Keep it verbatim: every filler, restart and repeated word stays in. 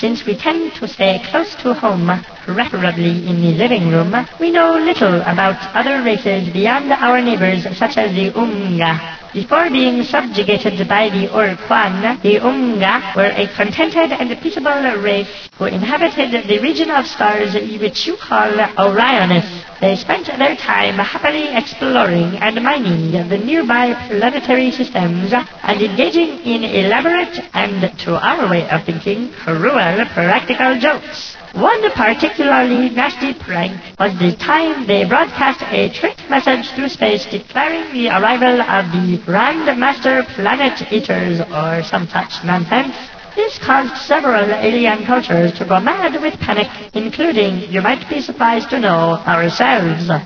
since we tend to stay close to home, preferably in the living room, we know little about other races beyond our neighbors such as the Unga. Before being subjugated by the Urquan, the Unga were a contented and peaceable race who inhabited the region of stars which you call Orionis. They spent their time happily exploring and mining the nearby planetary systems and engaging in elaborate and, to our way of thinking, cruel practical jokes. One particularly nasty prank was the time they broadcast a trick message through space declaring the arrival of the Grand Master Planet Eaters or some such nonsense. This caused several alien cultures to go mad with panic, including, you might be surprised to know, ourselves.